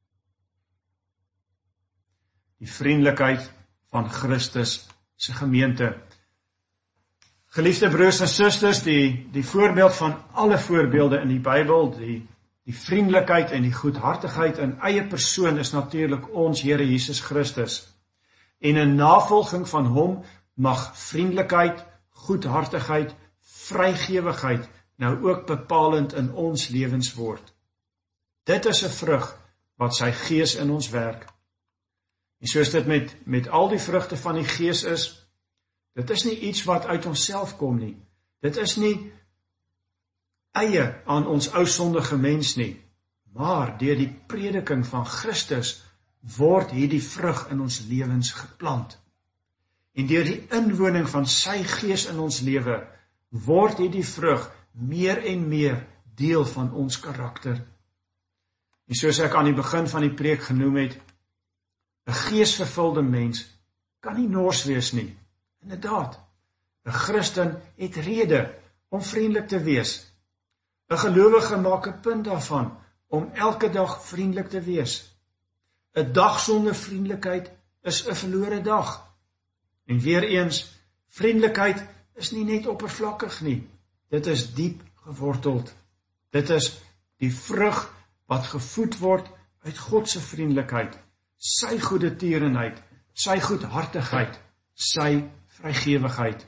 Die vriendelikheid van Christus se gemeente. Geliefde broers en susters, die, die voorbeeld van alle voorbeelde in die Bybel, die, die vriendelikheid en die goedhartigheid in eie persoon is natuurlik ons Here Jesus Christus. En in navolging van hom mag vriendelikheid, goedhartigheid, vrygewigheid nou ook bepalend in ons lewens word. Dit is 'n vrug wat sy Gees in ons werk. En soos dit met, met al die vrugte van die Gees is, dit is nie iets wat uit onsself kom nie. Dit is nie eie aan ons ou sondige mens nie, maar deur die prediking van Christus word hierdie vrug in ons lewens geplant. En deur die inwoning van sy Gees in ons lewe, word hierdie vrug meer en meer deel van ons karakter. En soos ek aan die begin van die preek genoem het, 'n geesvervulde mens kan nie nors wees nie. Inderdaad, 'n Christen het rede om vriendelik te wees. 'n Gelowige maak 'n punt daarvan om elke dag vriendelik te wees. 'n Dag sonder vriendelikheid is 'n verlore dag. En weer eens, vriendelikheid is nie net oppervlakkig nie. Dit is diep geworteld. Dit is die vrug wat gevoed word uit God se vriendelikheid, sy goeie tierenheid, sy goedhartigheid, sy vrygewigheid.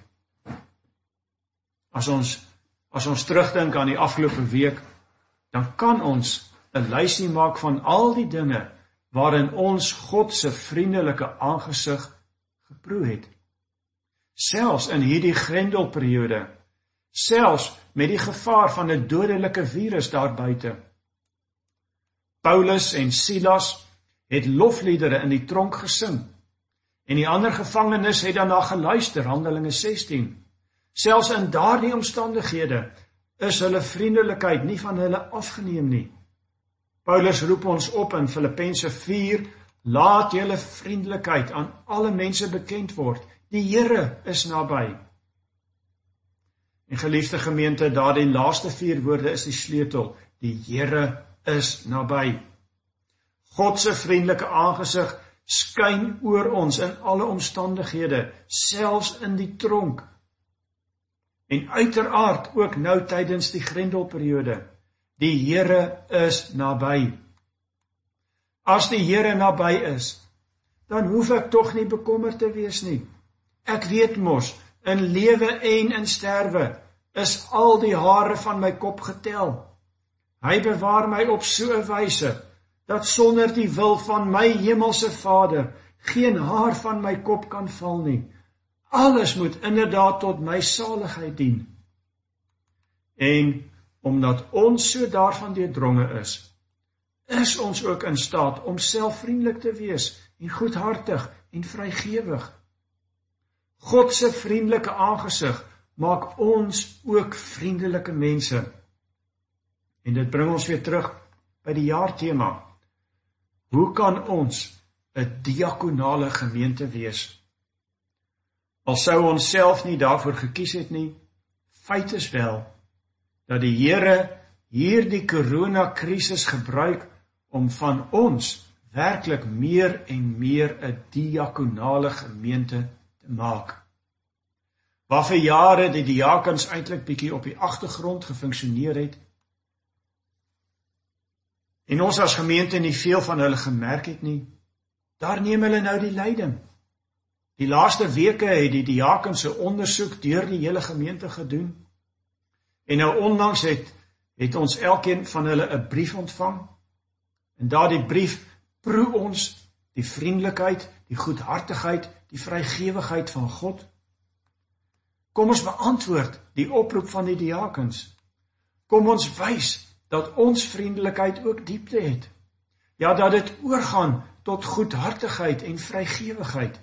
As ons, as ons terugdink aan die afgelope week, dan kan ons 'n lysie maak van al die dinge waarin ons God se vriendelike aangesig geproe het. Selfs in hierdie grendelperiode, selfs met die gevaar van 'n dodelike virus daar buite. Paulus en Silas het lofliedere in die tronk gesing, en die ander gevangenes het daarna geluister, Handelinge sestien. Selfs in daardie omstandighede is hulle vriendelikheid nie van hulle afgeneem nie. Paulus roep ons op in Filippense vier, laat julle vriendelikheid aan alle mense bekend word, die Here is naby. En geliefde gemeente, daardie laaste vier woorde is die sleutel, die Here is naby. God se vriendelike aangesig skyn oor ons in alle omstandighede, selfs in die tronk. En uiteraard ook nou tydens die grendelperiode. Die Here is naby. As die Here naby is, dan hoef ek tog nie bekommerd te wees nie. Ek weet mos, in lewe en in sterwe is al die hare van my kop getel. Hy bewaar my op so 'n wyse, dat sonder die wil van my hemelse Vader, geen haar van my kop kan val nie. Alles moet inderdaad tot my saligheid dien. En omdat ons so daarvan deurdronge is, is ons ook in staat om selfvriendelik te wees, en goedhartig en vrygewig. God se vriendelike aangesig maak ons ook vriendelike mense. En dit bring ons weer terug by die jaartema. Hoe kan ons 'n diakonale gemeente wees. Al sou ons self nie daarvoor gekies het nie, feit is wel, dat die Here hierdie koronakrisis gebruik om van ons werklik meer en meer 'n diakonale gemeente te maak. Waar vir jare die diakens eintlik bietjie op die agtergrond gefunksioneer het, en ons as gemeente nie veel van hulle gemerk het nie, daar neem hulle nou die leiding. Die laaste weke het die diakens 'n ondersoek deur die hele gemeente gedoen, en nou onlangs het, het ons elkeen van hulle 'n brief ontvang, en daardie brief proe ons die vriendelikheid, die goedhartigheid, die vrygewigheid van God. Kom ons beantwoord die oproep van die diakens. Kom ons wys dat ons vriendelikheid ook diepte het. Ja, dat dit oorgaan tot goedhartigheid en vrygewigheid.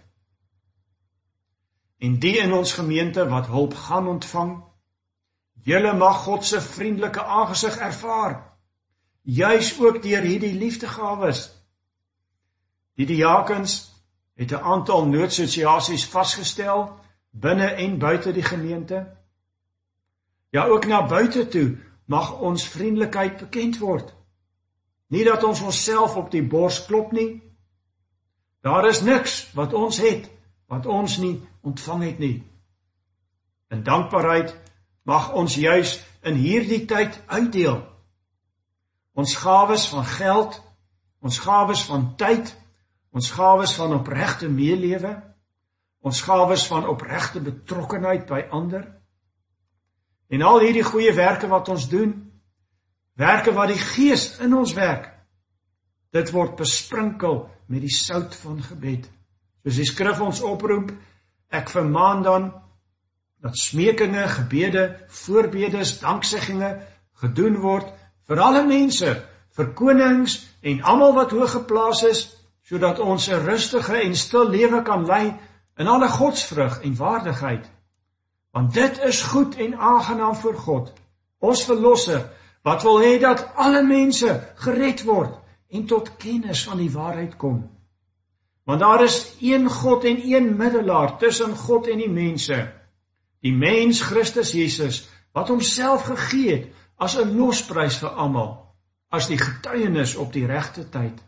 En die in ons gemeente wat hulp gaan ontvang, julle mag God se vriendelike aangesig ervaar, juis ook deur hierdie liefdegawes. Die diakens het 'n aantal noodsituasies vasgestel, binne en buite die gemeente. Ja, ook na buite toe mag ons vriendelikheid bekend word. Nie dat ons onsself op die bors klop nie. Daar is niks wat ons het, wat ons nie ontvang het nie. In dankbaarheid mag ons juis in hierdie tyd uitdeel. Ons gawes van geld, ons gawes van tyd, ons gawes van opregte meelewe, ons gawes van opregte betrokkenheid by ander, en al hierdie goeie werke wat ons doen, werke wat die Gees in ons werk, dit word besprinkel met die sout van gebed. Soos die skrif ons oproep, ek vermaan dan, dat smekinge, gebede, voorbedes, dankseggings gedoen word vir alle mense, vir konings en almal wat hoog geplaas is, sodat ons 'n rustige en stil lewe kan lei in alle godsvrug en waardigheid. Want dit is goed en aangenaam voor God, ons verlosser, wat wil hê dat alle mense gered word en tot kennis van die waarheid kom. Want daar is een God en een middelaar tussen God en die mense, die mens Christus Jesus, wat homself gegee het as 'n losprys vir almal, as die getuienis op die regte tyd.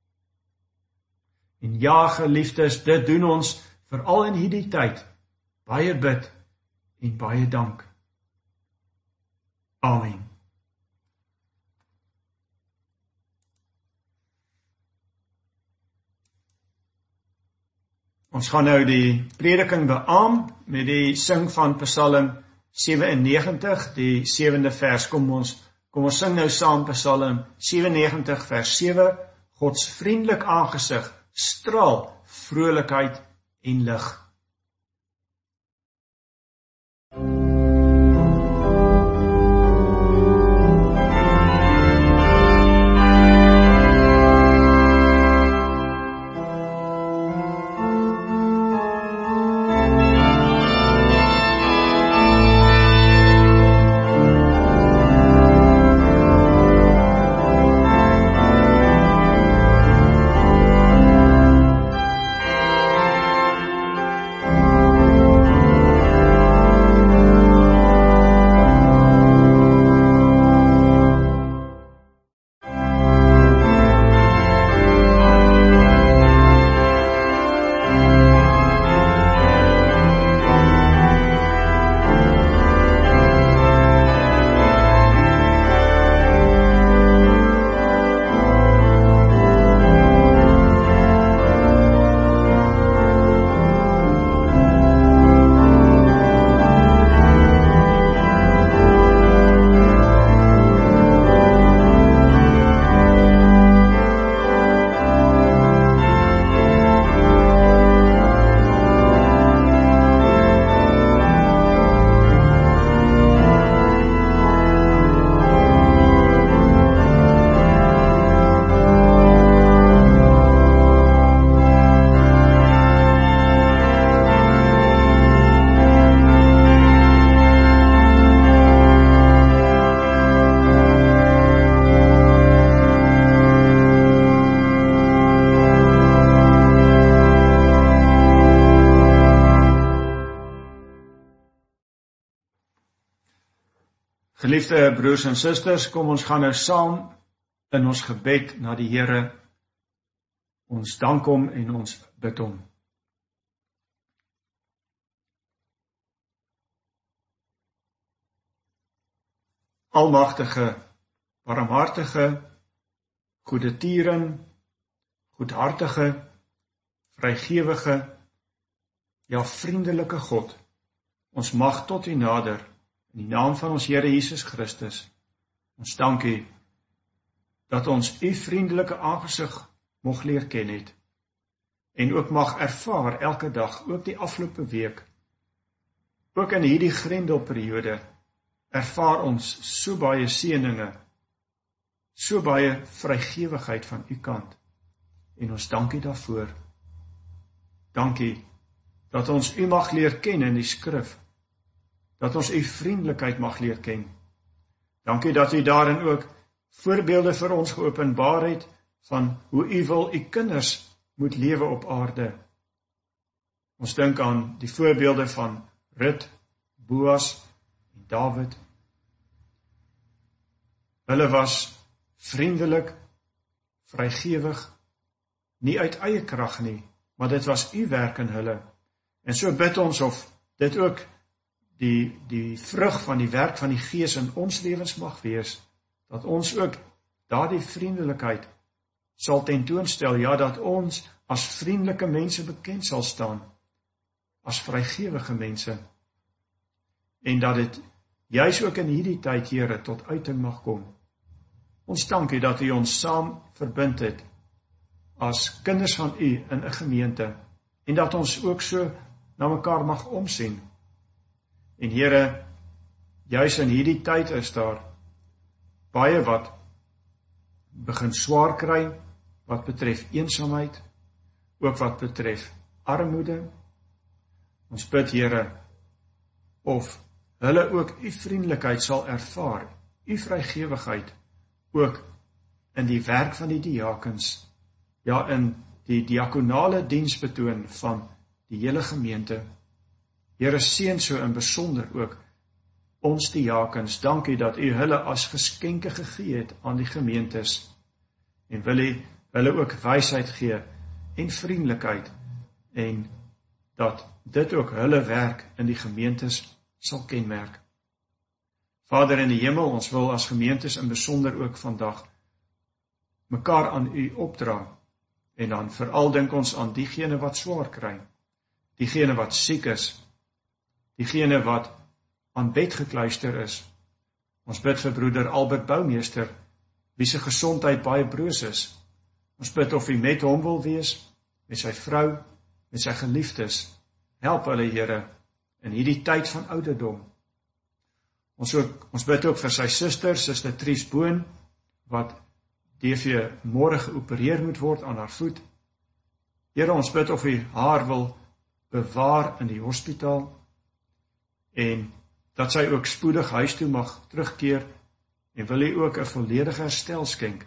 En ja, geliefdes, dit doen ons veral in hierdie tyd, baie bid en baie dank. Amen. Ons gaan nou die prediking beaam met die sing van Psalm sewennegentig, die sewende vers. Kom ons, kom ons sing nou saam Psalm sewennegentig vers sewe. Gods vriendelik aangesig straal vrolikheid en lig. Geliefde broers en susters, kom ons gaan nou saam in ons gebed na die Here. Ons dank hom en ons bid hom. Almagtige, barmhartige, goedertieren, goedhartige, vrygewige, ja vriendelike God, ons mag tot U nader, in die naam van ons Here Jesus Christus. Ons dank U, dat ons U vriendelike aangesig mag leer ken het, en ook mag ervaar elke dag, ook die afgelope week, ook in hierdie grendelperiode, ervaar ons so baie seëninge, so baie vrygewigheid van U kant, en ons dank U daarvoor. Dank U, dat ons U mag leer ken in die skrif, dat ons U vriendelikheid mag leer ken. Dank U dat U daarin ook voorbeelde vir ons geopenbaar het, van hoe U wil U kinders moet lewe op aarde. Ons dink aan die voorbeelde van Rut, Boas en Dawid. Hulle was vriendelik, vrygewig, nie uit eie krag nie, maar dit was U werk in hulle. En so bid ons of dit ook die, die vrug van die werk van die Gees in ons lewens mag wees, dat ons ook daardie vriendelikheid sal tentoonstel, ja, dat ons as vriendelike mense bekend sal staan, as vrygewige mense, en dat dit juis ook in hierdie tyd, Here, tot uiting mag kom. Ons dank U dat U ons saam verbind het, as kinders van U in 'n gemeente, en dat ons ook so na mekaar mag omsien. En Here, juis in hierdie tyd is daar baie wat begin swaar kry, wat betref eensaamheid, ook wat betref armoede. Ons bid, Here, of hulle ook U vriendelikheid sal ervaar, U vrygewigheid, ook in die werk van die diakens, ja, in die diakonale diensbetoon van die hele gemeente. Here, seën so in besonder ook ons diakens. Dank U dat U hulle as geskenke gegee het aan die gemeentes, en wil U hulle ook wysheid gee en vriendelikheid, en dat dit ook hulle werk in die gemeentes sal kenmerk. Vader in die hemel, ons wil as gemeentes in besonder ook vandag mekaar aan U opdra, en dan veral dink ons aan diegene wat swaar kry, diegene wat siek is, diegene wat aan bed gekluister is. Ons bid vir broeder Albert Boumeester, wie se gesondheid baie broos is. Ons bid of U met hom wil wees, met sy vrou, met sy geliefdes. Help hulle, Here, in hierdie tyd van ouderdom. Ons, ook, ons bid ook vir sy suster, Suster Tries Boon, wat D V môre geopereer moet word aan haar voet. Here, ons bid of U haar wil bewaar in die hospitaal, en dat sy ook spoedig huis toe mag terugkeer, en wil U ook 'n volledige herstel skenk.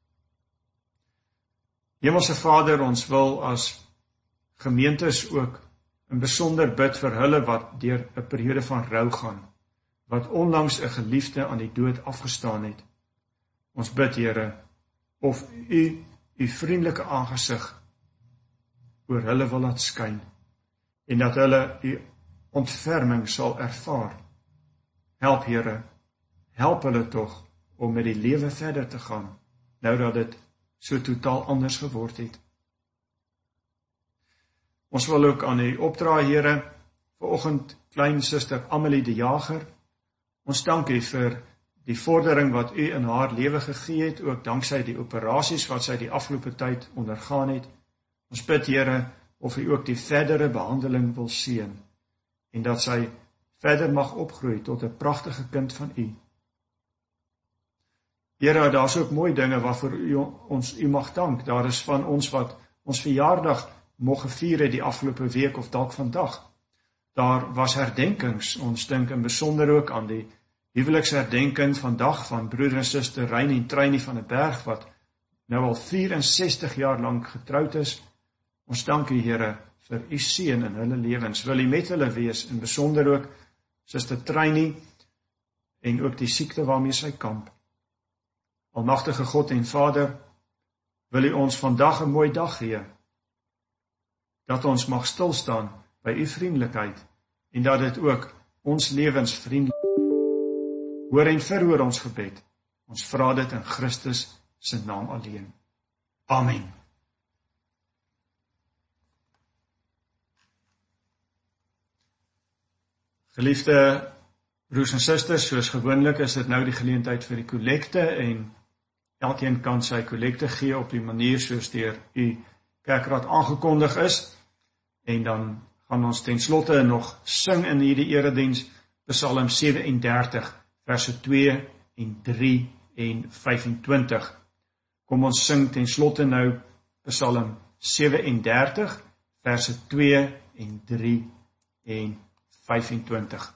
Hemelse Vader, ons wil as gemeentes ook in besonder bid vir hulle wat deur 'n periode van rou gaan, wat onlangs 'n geliefde aan die dood afgestaan het. Ons bid, Here, of U U vriendelike aangesig oor hulle wil laat skyn, en dat hulle U ontferming sal ervaar. Help, Here, help hulle tog om met die lewe verder te gaan, nou dat dit so totaal anders geword het. Ons wil ook aan U opdra, Here, vanoggend klein suster Amelie de Jager. Ons dank U vir die vordering wat U in haar lewe gegee het, ook danksy die operasies wat sy die afgelope tyd ondergaan het. Ons bid, Here, of U ook die verdere behandeling wil seën, en dat sy verder mag opgroei tot 'n pragtige kind van U. Here, daar is ook mooi dinge waarvoor U ons U mag dank. Daar is van ons wat ons verjaardag moge vier het die afgelope week of dalk vandag. Daar was herdenkings, ons dink in besonder ook aan die huweliksherdenking vandag van broeder en suster Rein en Treinie van 'n Berg, wat nou al vyf-en-sestig jaar lank getroud is. Ons dank U, Here, vir U seën in hulle lewens. Wil U met hulle wees, in besonder ook suster Treinie, en ook die siekte waarmee sy kamp. Almagtige God en Vader, wil U ons vandag 'n mooi dag gee, dat ons mag stilstaan by U vriendelikheid, en dat dit ook ons lewens vriendelik. Hoor en verhoor ons gebed. Ons vra dit in Christus se naam alleen. Amen. Geliefde broers en susters, soos gewoonlik is dit nou die geleentheid vir die kollekte, en elkeen kan sy kollekte gee op die manier soos deur U kerkraad aangekondig is, en dan gaan ons ten slotte nog sing in hierdie erediens Psalm sewe en dertig, verse twee en drie en vyf en twintig. Kom ons sing ten slotte nou Psalm sewe en dertig, verse twee en drie en vyf en twintig.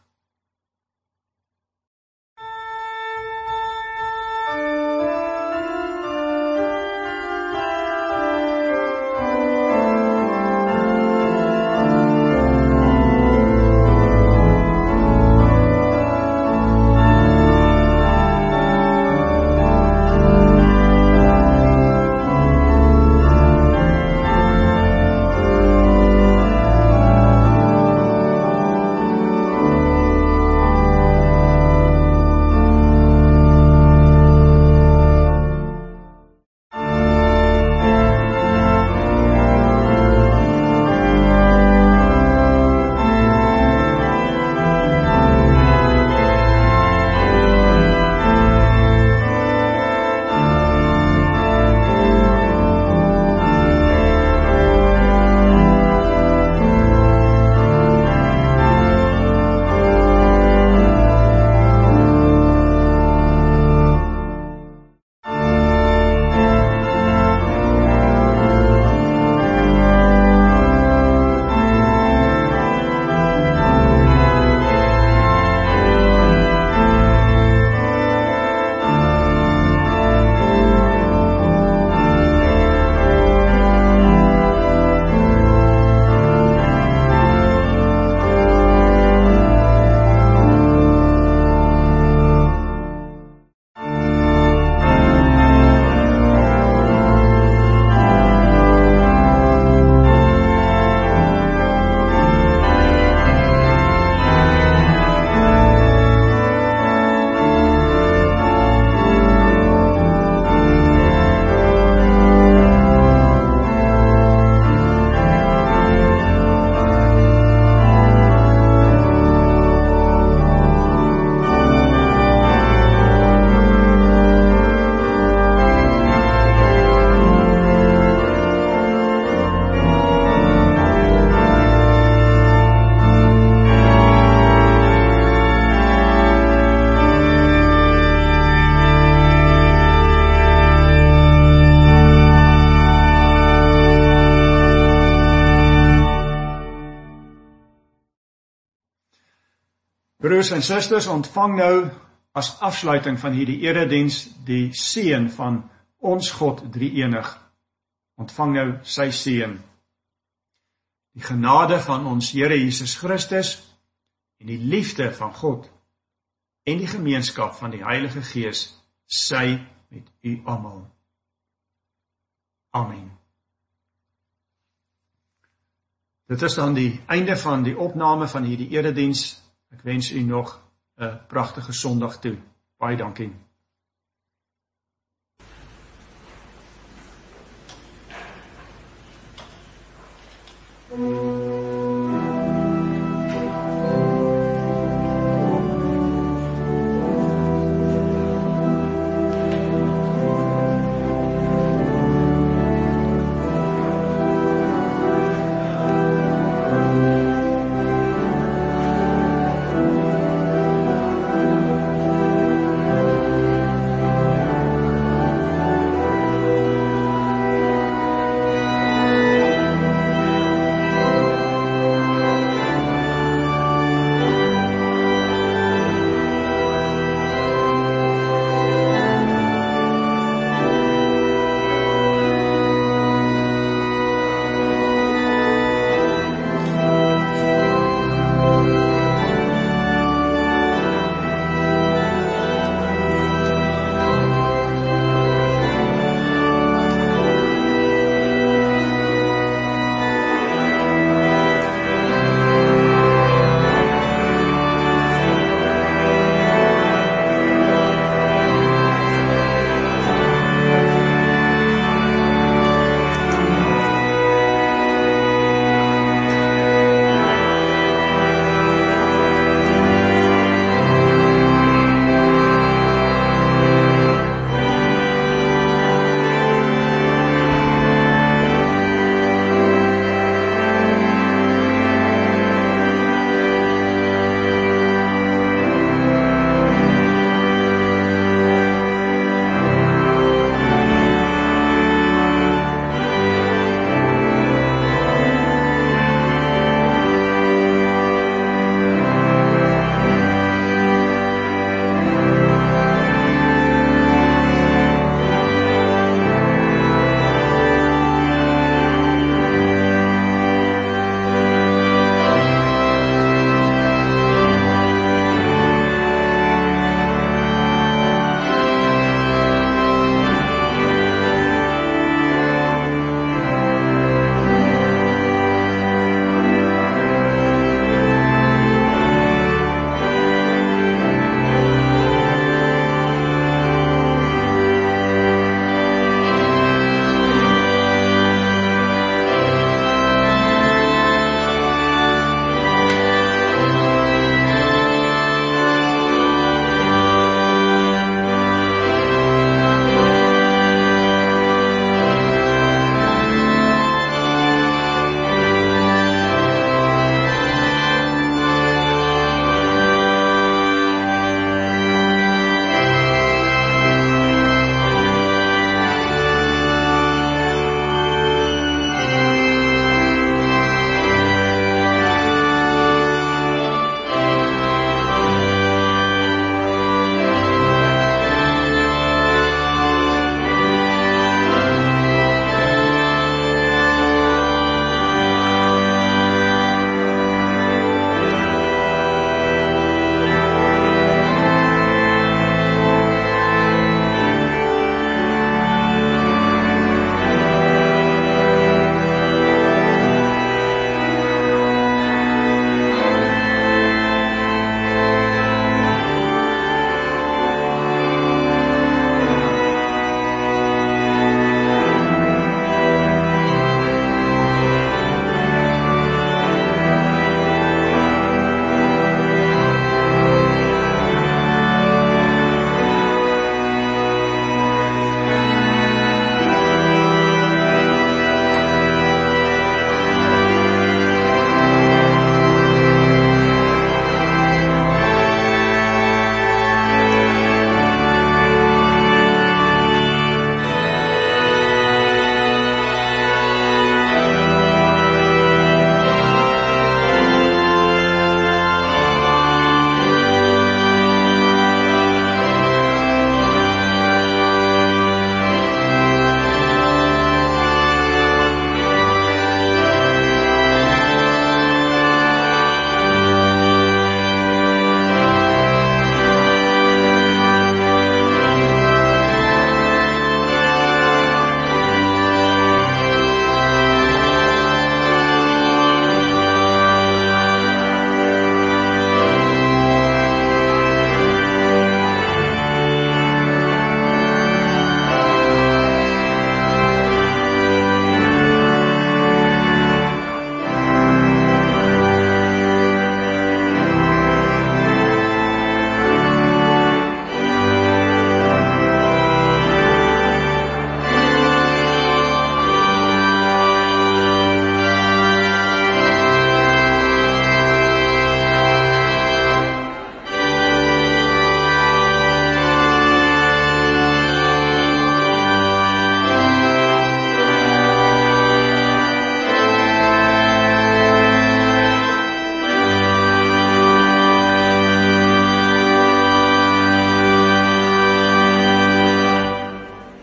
Broers en susters, ontvang nou as afsluiting van hierdie erediens die seën van ons God drie-enig. Ontvang nou sy seën. Die genade van ons Here Jesus Christus en die liefde van God en die gemeenskap van die Heilige Gees sy met u almal. Amen. Dit is dan die einde van die opname van hierdie erediens. Ek wens u nog 'n pragtige Sondag toe. Baie dankie. Mm.